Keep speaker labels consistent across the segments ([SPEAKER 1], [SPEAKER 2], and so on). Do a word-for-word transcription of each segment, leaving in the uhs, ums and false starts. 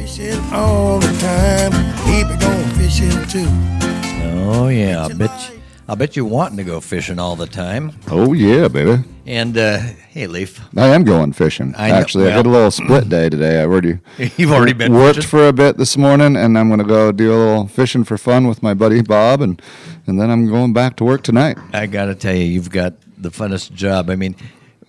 [SPEAKER 1] Fishing all the time. Keep it going fishing too.
[SPEAKER 2] Oh, yeah. I bet you, I bet you're wanting to go fishing all the time.
[SPEAKER 3] Oh, yeah, baby.
[SPEAKER 2] And, uh, hey, Leaf.
[SPEAKER 3] I am going fishing.
[SPEAKER 2] I know,
[SPEAKER 3] Actually,
[SPEAKER 2] well,
[SPEAKER 3] I got a little split day today. I already
[SPEAKER 2] You've already been
[SPEAKER 3] worked
[SPEAKER 2] fishing?
[SPEAKER 3] for a bit this morning, and I'm going to go do a little fishing for fun with my buddy Bob, and, and then I'm going back to work tonight.
[SPEAKER 2] I got to tell you, you've got the funnest job. I mean,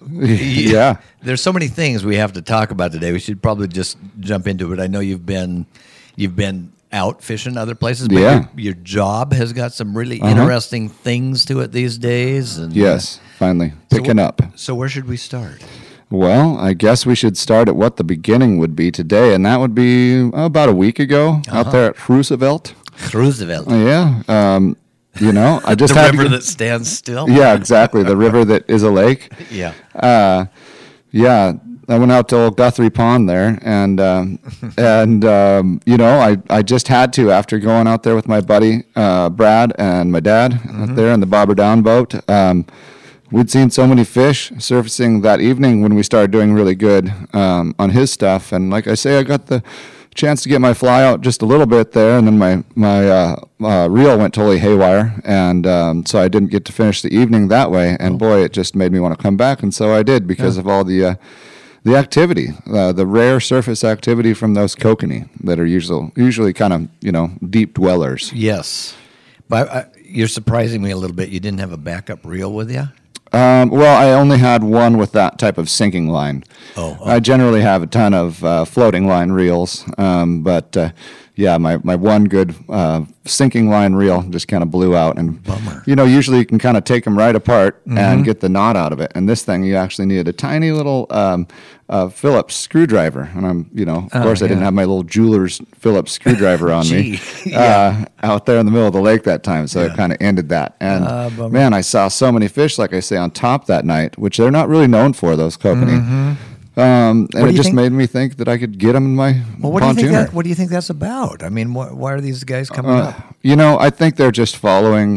[SPEAKER 3] Yeah.
[SPEAKER 2] There's so many things we have to talk about today. We should probably just jump into it. I know you've been you've been out fishing other places, but
[SPEAKER 3] Yeah.
[SPEAKER 2] your, your job has got some really
[SPEAKER 3] Uh-huh.
[SPEAKER 2] interesting things to it these days. And,
[SPEAKER 3] Yes, finally,
[SPEAKER 2] so
[SPEAKER 3] picking
[SPEAKER 2] wh-
[SPEAKER 3] up.
[SPEAKER 2] So where should we start?
[SPEAKER 3] Well, I guess we should start at what the beginning would be today, and that would be uh, about a week ago
[SPEAKER 2] Uh-huh.
[SPEAKER 3] out there at Roosevelt.
[SPEAKER 2] Roosevelt.
[SPEAKER 3] Oh, yeah. Um, you know, I just
[SPEAKER 2] the
[SPEAKER 3] had
[SPEAKER 2] river
[SPEAKER 3] to,
[SPEAKER 2] that stands still?
[SPEAKER 3] Yeah, exactly. The river that is a lake.
[SPEAKER 2] Yeah.
[SPEAKER 3] Uh, yeah, I went out to Old Guthrie Pond there, and um, and um, you know, I, I just had to after going out there with my buddy uh, Brad and my dad
[SPEAKER 2] Mm-hmm.
[SPEAKER 3] out there in the Bobber Down boat. Um, we'd seen so many fish surfacing that evening when we started doing really good um, on his stuff, and like I say, I got the chance to get my fly out just a little bit there, and then my my uh, uh, reel went totally haywire, and um, so I didn't get to finish the evening that way. And boy, it just made me want to come back, and so I did because
[SPEAKER 2] Yeah.
[SPEAKER 3] of all the uh, the activity, uh, the rare surface activity from those kokanee that are usually usually kind of you know deep dwellers.
[SPEAKER 2] Yes. But uh, you're surprising me a little bit. You didn't have a backup reel with you?
[SPEAKER 3] Um, well, I only had one with that type of sinking line.
[SPEAKER 2] Oh, oh.
[SPEAKER 3] I generally have a ton of uh, floating line reels, um, but uh, yeah, my, my one good uh, sinking line reel just kind of blew out. And
[SPEAKER 2] Bummer.
[SPEAKER 3] you know, usually you can kind of take them right apart
[SPEAKER 2] Mm-hmm.
[SPEAKER 3] and get the knot out of it. And this thing, you actually needed a tiny little um, uh, Phillips screwdriver. And I'm, you know, of
[SPEAKER 2] Oh,
[SPEAKER 3] course, I didn't
[SPEAKER 2] yeah.
[SPEAKER 3] have my little jeweler's Phillips screwdriver on me
[SPEAKER 2] Gee, yeah.
[SPEAKER 3] uh, out there in the middle of the lake that time. So
[SPEAKER 2] Yeah.
[SPEAKER 3] it kind of ended that. And
[SPEAKER 2] Ah, bummer.
[SPEAKER 3] man, I saw so many fish, like I say, on top that night, which they're not really known for, those kokanee. Um, and
[SPEAKER 2] Mm-hmm. do
[SPEAKER 3] it
[SPEAKER 2] you
[SPEAKER 3] just
[SPEAKER 2] think-
[SPEAKER 3] made me think that I could get them in my
[SPEAKER 2] Well, what do you think
[SPEAKER 3] pontooner.
[SPEAKER 2] that, what do you think that's about? I mean, wh- why are these guys coming
[SPEAKER 3] Uh,
[SPEAKER 2] up?
[SPEAKER 3] you know, I think they're just following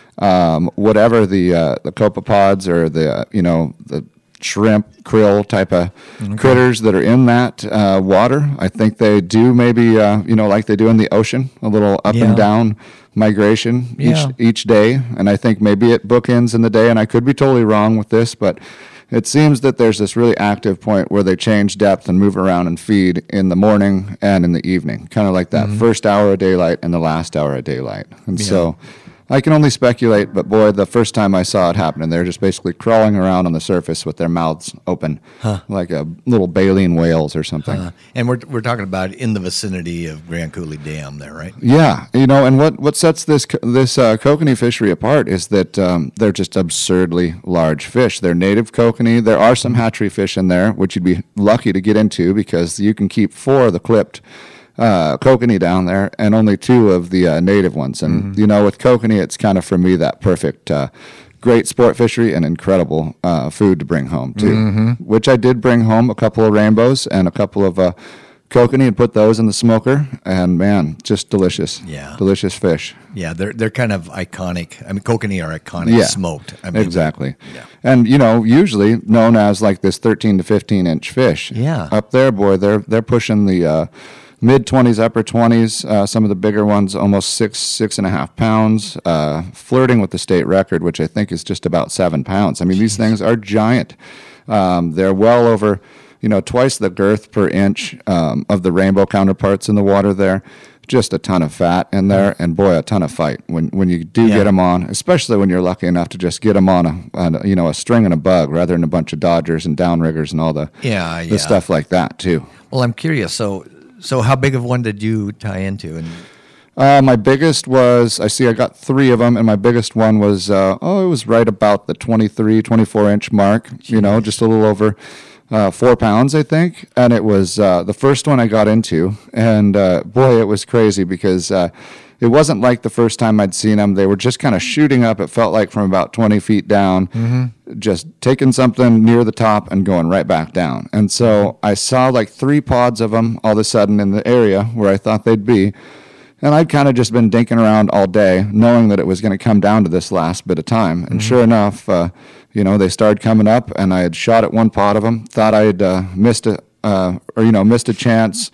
[SPEAKER 3] um, whatever the uh, the copepods or the uh, you know the shrimp, krill type of critters that are in that uh, water. I think they do maybe uh, you know like they do in the ocean, a little up
[SPEAKER 2] Yeah.
[SPEAKER 3] and down migration
[SPEAKER 2] Yeah.
[SPEAKER 3] each each day. And I think maybe it bookends in the day. And I could be totally wrong with this, but it seems that there's this really active point where they change depth and move around and feed in the morning and in the evening, kind of like that first hour of daylight and the last hour of daylight. And so I can only speculate, but boy, the first time I saw it happening, they're just basically crawling around on the surface with their mouths open, like a little baleen whales or something.
[SPEAKER 2] Uh, and we're we're talking about in the vicinity of Grand Coulee Dam there, right?
[SPEAKER 3] Yeah, you know, and what, what sets this co- this uh, kokanee fishery apart is that um, they're just absurdly large fish. They're native kokanee. There are some hatchery fish in there, which you'd be lucky to get into because you can keep four of the clipped uh, kokanee down there and only two of the uh, native ones. And, you know, with kokanee, it's kind of, for me, that perfect uh, great sport fishery and incredible uh, food to bring home, too, which I did bring home a couple of rainbows and a couple of uh, kokanee and put those in the smoker, and man, just delicious.
[SPEAKER 2] Yeah.
[SPEAKER 3] Delicious fish.
[SPEAKER 2] Yeah, they're they're kind of iconic. I mean, kokanee are iconic
[SPEAKER 3] Yeah.
[SPEAKER 2] smoked. I mean,
[SPEAKER 3] Exactly.
[SPEAKER 2] Yeah.
[SPEAKER 3] And you know, usually known as like this thirteen to fifteen inch fish.
[SPEAKER 2] Yeah.
[SPEAKER 3] Up there, boy, they're they're pushing the uh, mid twenties, upper twenties. Uh, some of the bigger ones, almost six, six and a half pounds, uh, flirting with the state record, which I think is just about seven pounds. I mean, these things are giant. Um, they're well over, you know, twice the girth per inch um, of the rainbow counterparts in the water there. Just a ton of fat in there, and boy, a ton of fight when when you do
[SPEAKER 2] Yeah.
[SPEAKER 3] get them on, especially when you're lucky enough to just get them on a, on a you know a string and a bug rather than a bunch of dodgers and downriggers and all the
[SPEAKER 2] Yeah,
[SPEAKER 3] the
[SPEAKER 2] yeah.
[SPEAKER 3] stuff like that too.
[SPEAKER 2] Well, I'm curious. So so how big of one did you tie into? And
[SPEAKER 3] Uh, my biggest was, I see I got three of them, and my biggest one was, uh, oh, it was right about the twenty-three, twenty-four inch mark, you know, just a little over uh, four pounds, I think. And it was uh, the first one I got into. And uh, boy, it was crazy because uh, it wasn't like the first time I'd seen them. They were just kind of shooting up, it felt like, from about twenty feet down, just taking something near the top and going right back down. And so I saw like three pods of them all of a sudden in the area where I thought they'd be. And I'd kind of just been dinking around all day, knowing that it was going to come down to this last bit of time. And sure enough, uh, you know, they started coming up, and I had shot at one pot of them, thought I had uh, missed a, uh, or you know, missed a chance,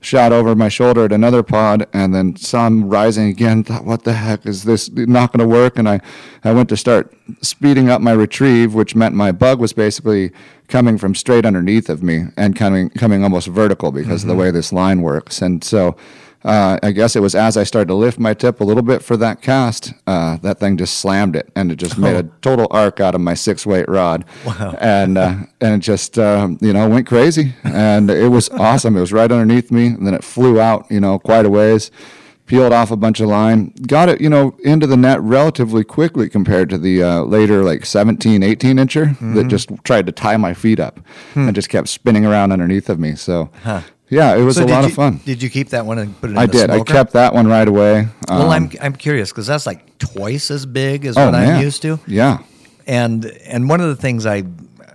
[SPEAKER 3] shot over my shoulder at another pod, and then saw him rising again. Thought, what the heck is this not going to work? And I, I went to start speeding up my retrieve, which meant my bug was basically coming from straight underneath of me and coming coming almost vertical because mm-hmm. of the way this line works. And so uh, I guess it was as I started to lift my tip a little bit for that cast, uh, that thing just slammed it, and it just oh. made a total arc out of my six weight rod.
[SPEAKER 2] Wow.
[SPEAKER 3] And uh, and it just um, you know went crazy, and it was awesome. It was right underneath me, and then it flew out, you know, quite a ways, peeled off a bunch of line, got it, you know, into the net relatively quickly compared to the uh, later like seventeen, eighteen incher mm-hmm. that just tried to tie my feet up hmm. and just kept spinning around underneath of me. So. Huh. Yeah, it was
[SPEAKER 2] so
[SPEAKER 3] a lot
[SPEAKER 2] you,
[SPEAKER 3] of fun.
[SPEAKER 2] Did you keep that one and put it in
[SPEAKER 3] I
[SPEAKER 2] the
[SPEAKER 3] did.
[SPEAKER 2] smoker?
[SPEAKER 3] I kept that one right away. Um,
[SPEAKER 2] well, I'm I'm curious because that's like twice as big as
[SPEAKER 3] oh,
[SPEAKER 2] what
[SPEAKER 3] man.
[SPEAKER 2] I'm used to.
[SPEAKER 3] Yeah.
[SPEAKER 2] And and one of the things I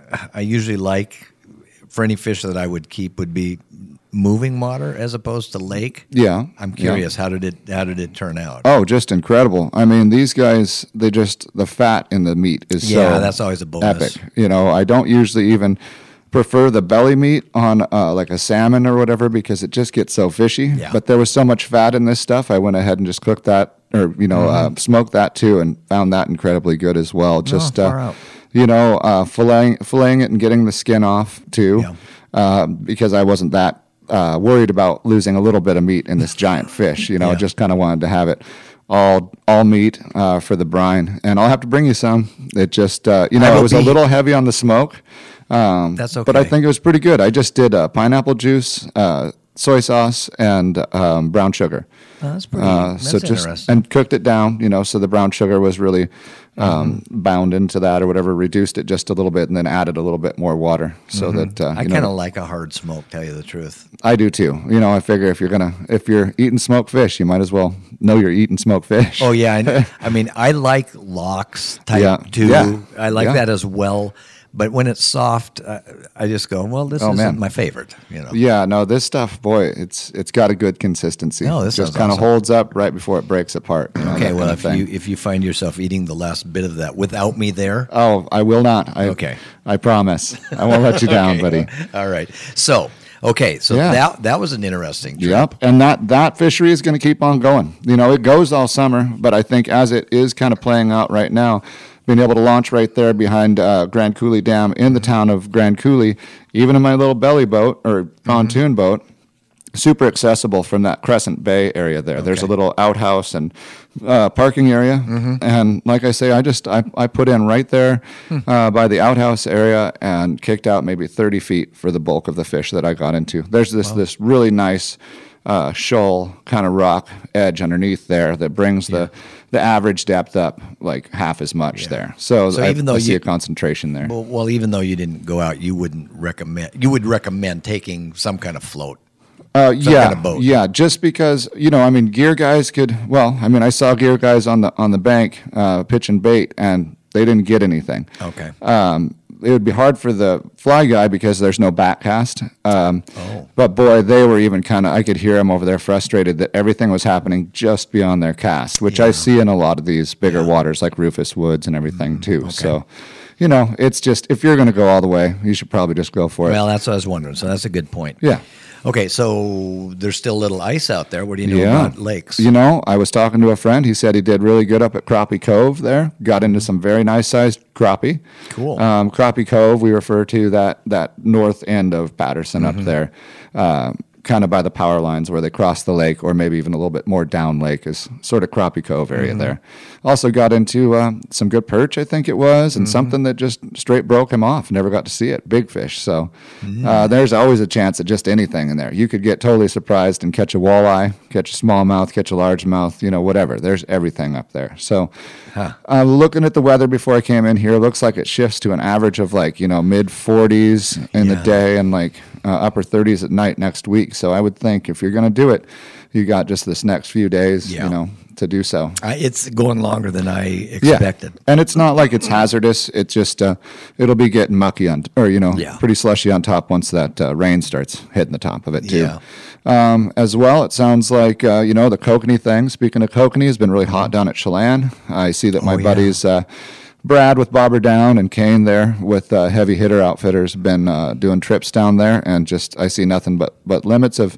[SPEAKER 2] I usually like for any fish that I would keep would be moving water as opposed to lake.
[SPEAKER 3] Yeah.
[SPEAKER 2] I'm curious
[SPEAKER 3] yeah.
[SPEAKER 2] how did it how did it turn out?
[SPEAKER 3] Oh, just incredible. I mean, these guys, they just the fat in the meat is
[SPEAKER 2] yeah,
[SPEAKER 3] so
[SPEAKER 2] that's always a bonus.
[SPEAKER 3] Epic. You know, I don't usually even prefer the belly meat on uh, like a salmon or whatever because it just gets so fishy.
[SPEAKER 2] Yeah.
[SPEAKER 3] But there was so much fat in this stuff, I went ahead and just cooked that or, you know, mm-hmm. uh, smoked that too and found that incredibly good as well. Just,
[SPEAKER 2] oh,
[SPEAKER 3] uh, you know, uh, filleting, filleting it and getting the skin off too yeah. uh, because I wasn't that uh, worried about losing a little bit of meat in this giant fish. You know,
[SPEAKER 2] yeah.
[SPEAKER 3] just kind of wanted to have it all all meat uh, for the brine. And I'll have to bring you some. It just, uh, you know, it was be. a little heavy on the smoke. Um,
[SPEAKER 2] That's okay.
[SPEAKER 3] But I think it was pretty good. I just did uh, pineapple juice, uh, soy sauce, and um, brown sugar.
[SPEAKER 2] Oh, that's pretty
[SPEAKER 3] uh,
[SPEAKER 2] that's
[SPEAKER 3] so just,
[SPEAKER 2] interesting.
[SPEAKER 3] And cooked it down, you know, so the brown sugar was really um, mm-hmm. bound into that or whatever, reduced it just a little bit, and then added a little bit more water so mm-hmm. that uh,
[SPEAKER 2] I kind of like a hard smoke, tell you the truth.
[SPEAKER 3] I do too. You know, I figure if you're gonna if you're eating smoked fish, you might as well know you're eating smoked fish.
[SPEAKER 2] Oh yeah, I, I mean I like lox type
[SPEAKER 3] yeah.
[SPEAKER 2] too.
[SPEAKER 3] Yeah.
[SPEAKER 2] I like
[SPEAKER 3] yeah.
[SPEAKER 2] that as well. But when it's soft, uh, I just go, well, this
[SPEAKER 3] oh,
[SPEAKER 2] isn't
[SPEAKER 3] man.
[SPEAKER 2] my favorite. You know.
[SPEAKER 3] Yeah, no, this stuff, boy, it's it's got a good consistency.
[SPEAKER 2] No, this
[SPEAKER 3] it just
[SPEAKER 2] kind of
[SPEAKER 3] awesome. holds up right before it breaks apart. You know,
[SPEAKER 2] okay, well,
[SPEAKER 3] if
[SPEAKER 2] you if you find yourself eating the last bit of that without me there,
[SPEAKER 3] oh, I will not. I,
[SPEAKER 2] okay,
[SPEAKER 3] I promise. I won't let you down,
[SPEAKER 2] okay.
[SPEAKER 3] buddy.
[SPEAKER 2] All right. So, okay, so
[SPEAKER 3] yeah.
[SPEAKER 2] that that was an interesting trip.
[SPEAKER 3] Yep, and that that fishery is going to keep on going. You know, it goes all summer, but I think as it is kind of playing out right now, being able to launch right there behind uh, Grand Coulee Dam in the town of Grand Coulee, even in my little belly boat or pontoon mm-hmm. boat, super accessible from that Crescent Bay area there. Okay. There's a little outhouse and uh, parking area. Mm-hmm. And like I say, I just I, I put in right there uh, by the outhouse area and kicked out maybe thirty feet for the bulk of the fish that I got into. There's this, wow. this really nice uh, shoal kind of rock edge underneath there that brings yeah. the the average depth up like half as much yeah. there. So,
[SPEAKER 2] so
[SPEAKER 3] I,
[SPEAKER 2] even though
[SPEAKER 3] I
[SPEAKER 2] you,
[SPEAKER 3] see a concentration there.
[SPEAKER 2] Well, well, even though you didn't go out, you wouldn't recommend, you would recommend taking some kind of float.
[SPEAKER 3] Uh, yeah,
[SPEAKER 2] kind of boat.
[SPEAKER 3] yeah. Just because, you know, I mean, gear guys could, well, I mean, I saw gear guys on the, on the bank uh, pitching bait and they didn't get anything.
[SPEAKER 2] Okay.
[SPEAKER 3] Um, it would be hard for the fly guy because there's no back cast. Um,
[SPEAKER 2] oh.
[SPEAKER 3] But boy, they were even kind of, I could hear them over there frustrated that everything was happening just beyond their cast, which
[SPEAKER 2] yeah.
[SPEAKER 3] I see in a lot of these bigger
[SPEAKER 2] yeah.
[SPEAKER 3] waters like Rufus Woods and everything
[SPEAKER 2] mm,
[SPEAKER 3] too.
[SPEAKER 2] Okay.
[SPEAKER 3] So, you know, it's just, if you're going to go all the way, you should probably just go for it.
[SPEAKER 2] Well, that's what I was wondering. So that's a good point.
[SPEAKER 3] Yeah.
[SPEAKER 2] Okay, so there's still little ice out there. What do you know
[SPEAKER 3] yeah.
[SPEAKER 2] about lakes?
[SPEAKER 3] You know, I was talking to a friend. He said he did really good up at Crappie Cove there. Got into some very nice sized crappie.
[SPEAKER 2] Cool.
[SPEAKER 3] Um, Crappie Cove, we refer to that that north end of Patterson
[SPEAKER 2] mm-hmm.
[SPEAKER 3] up there, uh, kind of by the power lines where they cross the lake, or maybe even a little bit more down lake is sort of Crappie Cove area mm-hmm. there. Also got into uh, some good perch, I think it was, and mm-hmm. something that just straight broke him off. Never got to see it. Big fish. So mm-hmm. uh, there's always a chance at just anything in there. You could get totally surprised and catch a walleye, catch a smallmouth, catch a largemouth, you know, whatever. There's everything up there. So huh. uh, looking at the weather before I came in here, it looks like it shifts to an average of like, you know, mid forties in yeah. the day and like uh, upper thirties at night next week. So I would think if you're going to do it, you got just this next few days, yeah. you know, to do so.
[SPEAKER 2] Uh, it's going longer than I expected.
[SPEAKER 3] Yeah. And it's not like it's hazardous. It's just, uh, it'll be getting mucky on, or, you know,
[SPEAKER 2] yeah.
[SPEAKER 3] pretty slushy on top once that uh, rain starts hitting the top of it too.
[SPEAKER 2] Yeah.
[SPEAKER 3] Um, as well, it sounds like, uh, you know, the kokanee thing, speaking of kokanee, has been really hot down at Chelan. I see that my
[SPEAKER 2] oh, yeah.
[SPEAKER 3] buddies, uh, Brad with Bobber Down and Kane there with uh, Heavy Hitter Outfitters been uh, doing trips down there, and just I see nothing but, but limits of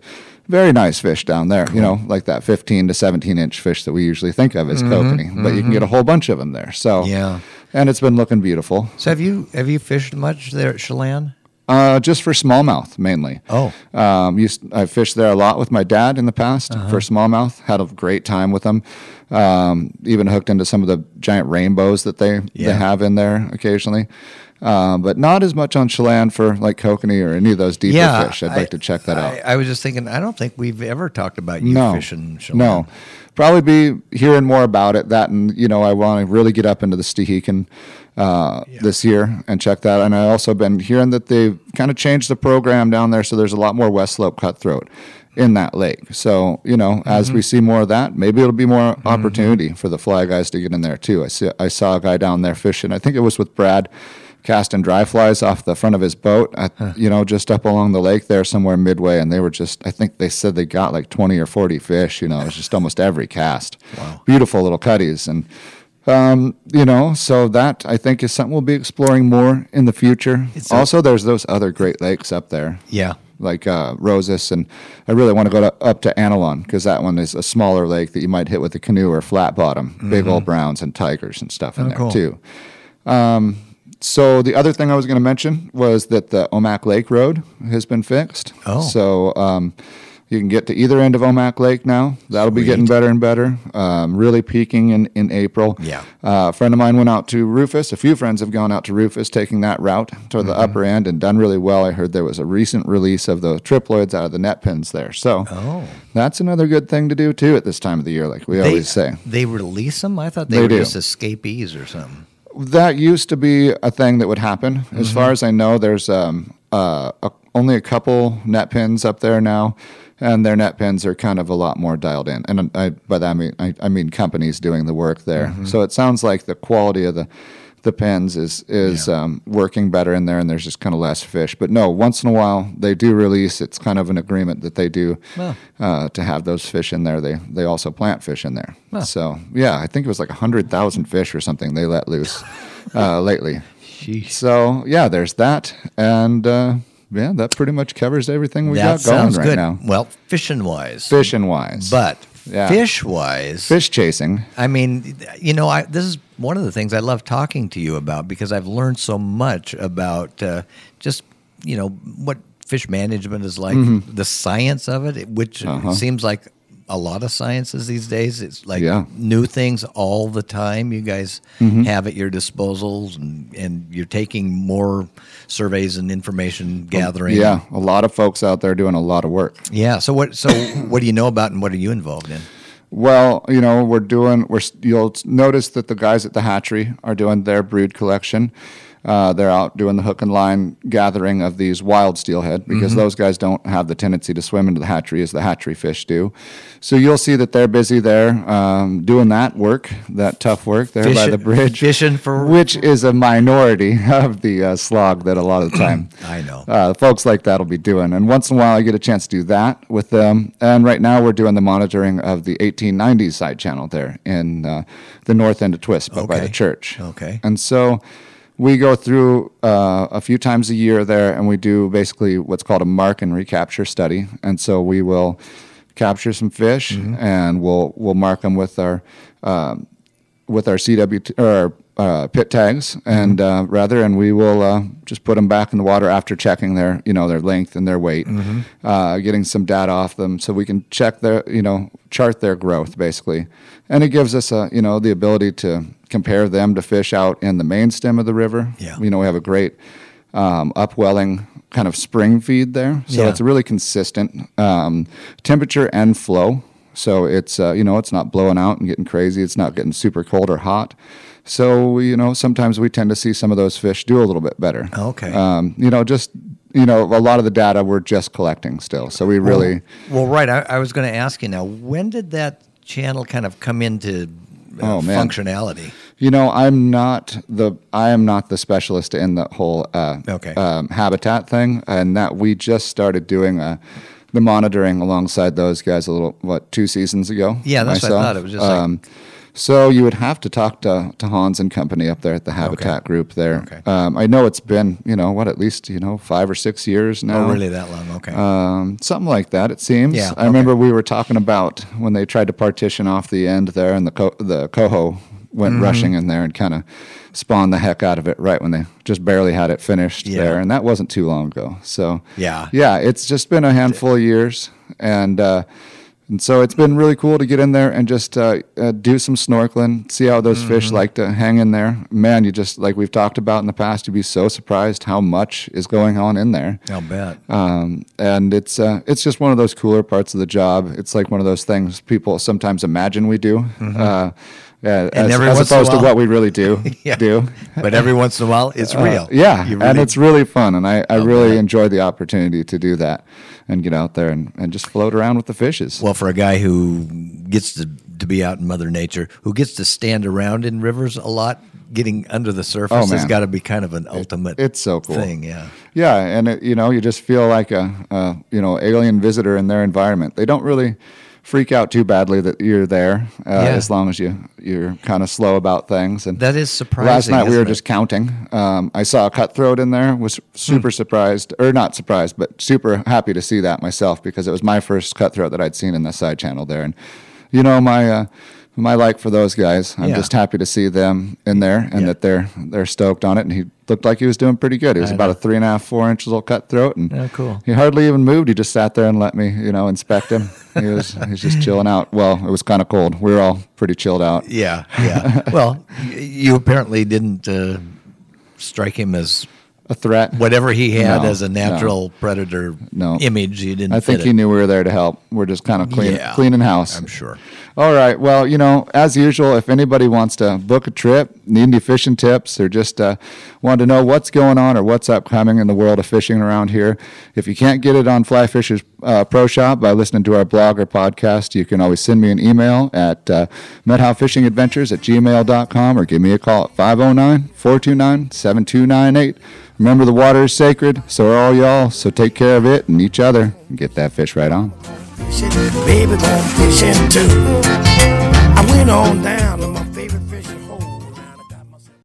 [SPEAKER 3] very nice fish down there. You know, like that fifteen to seventeen inch fish that we usually think of as kokanee, but you can get a whole bunch of them there. So
[SPEAKER 2] Yeah.
[SPEAKER 3] and it's been looking beautiful.
[SPEAKER 2] So have you have you fished much there at Chelan?
[SPEAKER 3] Uh, just for smallmouth mainly.
[SPEAKER 2] Oh.
[SPEAKER 3] Um, used I fished there a lot with my dad in the past
[SPEAKER 2] Uh-huh.
[SPEAKER 3] for smallmouth. Had a great time with them. Um, even hooked into some of the giant rainbows that they
[SPEAKER 2] Yeah.
[SPEAKER 3] they have in there occasionally. Um, but not as much on Chelan for like kokanee or any of those deeper
[SPEAKER 2] Yeah,
[SPEAKER 3] fish. I'd
[SPEAKER 2] I-
[SPEAKER 3] like to check that out.
[SPEAKER 2] I, I was just thinking. I don't think we've ever talked about you
[SPEAKER 3] no,
[SPEAKER 2] fishing Chelan.
[SPEAKER 3] no. Probably be hearing more about it. That and you know, I want to really get up into the Stehekin uh, this year and check that. And I also been hearing that they've kind of changed the program down there, so there's a lot more West Slope cutthroat in that lake. So you know,
[SPEAKER 2] Mm-hmm.
[SPEAKER 3] as we see more of that, maybe it'll be more opportunity for the fly guys to get in there too. I see, I saw a guy down there fishing. I think it was with Brad. Casting dry flies off the front of his boat, at, you know, just up along the lake there somewhere midway, and they were just, I think they said they got like twenty or forty fish, you know, it was just almost every cast.
[SPEAKER 2] Wow.
[SPEAKER 3] Beautiful little cutties. And, um, you know, so that I think is something we'll be exploring more in the future.
[SPEAKER 2] It's a-
[SPEAKER 3] also, there's those other Great Lakes up there.
[SPEAKER 2] Yeah.
[SPEAKER 3] Like uh, Rosas, and I really want to go to, up to Anilon because that one is a smaller lake that you might hit with a canoe or flat bottom. Big old browns and tigers and stuff in
[SPEAKER 2] Oh,
[SPEAKER 3] there
[SPEAKER 2] cool.
[SPEAKER 3] too. Um, so the other thing I was going to mention was that the Omak Lake Road has been fixed.
[SPEAKER 2] Oh.
[SPEAKER 3] So um, you can get to either end of Omak Lake now. That'll be
[SPEAKER 2] Sweet.
[SPEAKER 3] getting better and better. Um, really peaking in, in April.
[SPEAKER 2] Yeah.
[SPEAKER 3] Uh, a friend of mine went out to Rufus. A few friends have gone out to Rufus taking that route to the
[SPEAKER 2] Mm-hmm.
[SPEAKER 3] upper end and done really well. I heard there was a recent release of the triploids out of the net pins there. So
[SPEAKER 2] Oh.
[SPEAKER 3] that's another good thing to do too at this time of the year, like we always say.
[SPEAKER 2] They release them? I thought they,
[SPEAKER 3] They
[SPEAKER 2] were
[SPEAKER 3] do.
[SPEAKER 2] just escapees or something.
[SPEAKER 3] That used to be a thing that would happen. As far as I know, there's um, uh, a, only a couple net pins up there now, and their net pins are kind of a lot more dialed in. And I, by that I mean I, I mean companies doing the work there. So it sounds like the quality of the the pins is is
[SPEAKER 2] Yeah.
[SPEAKER 3] um, working better in there, and there's just kind of less fish. But no, once in a while they do release. It's kind of an agreement that they do
[SPEAKER 2] Wow.
[SPEAKER 3] uh, to have those fish in there. They they also plant fish in there.
[SPEAKER 2] Wow.
[SPEAKER 3] So yeah, I think it was like a hundred thousand fish or something they let loose uh, lately.
[SPEAKER 2] Sheesh.
[SPEAKER 3] So yeah, there's that, and uh, yeah, that pretty much covers everything we
[SPEAKER 2] that
[SPEAKER 3] got going
[SPEAKER 2] sounds
[SPEAKER 3] right
[SPEAKER 2] good.
[SPEAKER 3] now.
[SPEAKER 2] Well, fishing wise.
[SPEAKER 3] Fishing wise,
[SPEAKER 2] But
[SPEAKER 3] Yeah.
[SPEAKER 2] fish wise.
[SPEAKER 3] fish chasing.
[SPEAKER 2] I mean, you know, I, this is one of the things I love talking to you about because I've learned so much about uh, just, you know, what fish management is like, the science of it, which
[SPEAKER 3] Mm-hmm. Uh-huh.
[SPEAKER 2] seems like a lot of sciences these days. It's like
[SPEAKER 3] Yeah.
[SPEAKER 2] new things all the time you guys
[SPEAKER 3] Mm-hmm.
[SPEAKER 2] have at your disposal, and, and you're taking more surveys and information gathering.
[SPEAKER 3] Yeah, a lot of folks out there doing a lot of work.
[SPEAKER 2] Yeah. So what? So what do you know about, and what are you involved in?
[SPEAKER 3] Well, you know, we're doing. We're you'll notice that the guys at the hatchery are doing their brood collection. Uh, they're out doing the hook and line gathering of these wild steelhead because those guys don't have the tendency to swim into the hatchery as the hatchery fish do. So you'll see that they're busy there um, doing that work, that tough work there by
[SPEAKER 2] Fishing-
[SPEAKER 3] the bridge,
[SPEAKER 2] fishing for-
[SPEAKER 3] which is a minority of the uh, slog that a lot of the time
[SPEAKER 2] I know.
[SPEAKER 3] uh, folks like that will be doing. And once in a while, I get a chance to do that with them. And right now, we're doing the monitoring of the eighteen nineties side channel there in uh, the north end of Twist, but by
[SPEAKER 2] Okay.
[SPEAKER 3] the church.
[SPEAKER 2] Okay.
[SPEAKER 3] And so we go through uh, a few times a year there, and we do basically what's called a mark and recapture study. And so we will capture some fish, and we'll we'll mark them with our um, with our C W T, or our uh, pit tags, and uh, rather, and we will uh, just put them back in the water after checking their, you know, their length and their weight, uh, getting some data off them, so we can check their, you know, chart their growth basically, and it gives us a, you know, the ability to compare them to fish out in the main stem of the river.
[SPEAKER 2] Yeah.
[SPEAKER 3] You know, we have a great um, upwelling kind of spring feed there, so
[SPEAKER 2] Yeah.
[SPEAKER 3] it's a really consistent um, temperature and flow. So it's uh, you know, it's not blowing out and getting crazy. It's not getting super cold or hot. So you know, sometimes we tend to see some of those fish do a little bit better.
[SPEAKER 2] Okay.
[SPEAKER 3] Um, you know, just you know, a lot of the data we're just collecting still. So we really
[SPEAKER 2] Well, right. I, I was going to ask you now, when did that channel kind of come into uh,
[SPEAKER 3] Oh, man.
[SPEAKER 2] functionality?
[SPEAKER 3] You know, I'm not the I am not the specialist in the whole uh,
[SPEAKER 2] Okay.
[SPEAKER 3] um, habitat thing, and that we just started doing uh, the monitoring alongside those guys a little what two seasons ago.
[SPEAKER 2] Yeah, that's what I
[SPEAKER 3] myself.
[SPEAKER 2] thought. It was just like-
[SPEAKER 3] So you would have to talk to, to Hans and company up there at the Habitat
[SPEAKER 2] Okay.
[SPEAKER 3] group there.
[SPEAKER 2] Okay.
[SPEAKER 3] Um, I know it's been, you know, what, at least, you know, five or six years now.
[SPEAKER 2] Oh, really that long? Okay.
[SPEAKER 3] Um, something like that, it seems.
[SPEAKER 2] Yeah,
[SPEAKER 3] I remember we were talking about when they tried to partition off the end there, and the co- the coho went
[SPEAKER 2] Mm-hmm.
[SPEAKER 3] rushing in there and kind of spawned the heck out of it right when they just barely had it finished
[SPEAKER 2] Yeah.
[SPEAKER 3] there, and that wasn't too long ago. So
[SPEAKER 2] Yeah.
[SPEAKER 3] yeah, it's just been a handful of years, and uh, and so it's been really cool to get in there and just uh, uh, do some snorkeling, see how those fish
[SPEAKER 2] Mm-hmm.
[SPEAKER 3] like to hang in there. Man, you just, like we've talked about in the past, you'd be so surprised how much is going on in there.
[SPEAKER 2] I'll bet.
[SPEAKER 3] Um, and it's uh, it's just one of those cooler parts of the job. It's like one of those things people sometimes imagine we do, uh, yeah, as,
[SPEAKER 2] every
[SPEAKER 3] as
[SPEAKER 2] once in a
[SPEAKER 3] opposed to
[SPEAKER 2] while-
[SPEAKER 3] what we really do
[SPEAKER 2] Yeah.
[SPEAKER 3] do.
[SPEAKER 2] But every once in a while, it's
[SPEAKER 3] Uh,
[SPEAKER 2] real.
[SPEAKER 3] yeah,
[SPEAKER 2] You
[SPEAKER 3] and
[SPEAKER 2] really-
[SPEAKER 3] it's really fun, and I, I
[SPEAKER 2] I'll
[SPEAKER 3] really
[SPEAKER 2] bet.
[SPEAKER 3] enjoy the opportunity to do that and get out there and, and just float around with the fishes.
[SPEAKER 2] well, for a guy who gets to, to be out in Mother Nature, who gets to stand around in rivers a lot, getting under the surface
[SPEAKER 3] Oh,
[SPEAKER 2] has
[SPEAKER 3] man.
[SPEAKER 2] got to be kind of an ultimate
[SPEAKER 3] it's so cool.
[SPEAKER 2] thing. Yeah.
[SPEAKER 3] Yeah, and it, you know, you just feel like a, a you know alien visitor in their environment. They don't really freak out too badly that you're there, uh,
[SPEAKER 2] Yeah.
[SPEAKER 3] as long as you you're kind of slow about things. And
[SPEAKER 2] That is surprising.
[SPEAKER 3] last night we were
[SPEAKER 2] isn't it?
[SPEAKER 3] just counting. Um, I saw a cutthroat in there. Was super
[SPEAKER 2] Hmm.
[SPEAKER 3] surprised, or not surprised, but super happy to see that myself, because it was my first cutthroat that I'd seen in the side channel there. And you know my uh, my like for those guys. I'm
[SPEAKER 2] Yeah.
[SPEAKER 3] just happy to see them in there and
[SPEAKER 2] Yeah.
[SPEAKER 3] that they're they're stoked on it. And he looked like he was doing pretty good. He was
[SPEAKER 2] I
[SPEAKER 3] about
[SPEAKER 2] know.
[SPEAKER 3] a three and a half, four inch little cutthroat, and
[SPEAKER 2] Oh, cool.
[SPEAKER 3] he hardly even moved. He just sat there and let me, you know, inspect him. He was he was just chilling out. Well, it was kind of cold. We were all pretty chilled out.
[SPEAKER 2] Yeah, yeah. Well, y- you apparently didn't uh, strike him as
[SPEAKER 3] A threat.
[SPEAKER 2] whatever he had
[SPEAKER 3] No,
[SPEAKER 2] as a natural predator
[SPEAKER 3] No.
[SPEAKER 2] image. You didn't.
[SPEAKER 3] I think
[SPEAKER 2] fit
[SPEAKER 3] he
[SPEAKER 2] it.
[SPEAKER 3] knew we were there to help. We're just kind of clean,
[SPEAKER 2] Yeah.
[SPEAKER 3] cleaning house.
[SPEAKER 2] I'm sure.
[SPEAKER 3] All right. Well, you know, as usual, if anybody wants to book a trip, need any fishing tips, or just uh, want to know what's going on or what's upcoming in the world of fishing around here, if you can't get it on Fly Fishers uh, Pro Shop by listening to our blog or podcast, you can always send me an email at uh, medhowfishingadventures at gmail dot com, or give me a call at five oh nine, four two nine, seven two nine eight. Remember, the water is sacred, so are all y'all, so take care of it and each other and get that fish right on.
[SPEAKER 1] Fishing, baby, going fishing too. I went on down.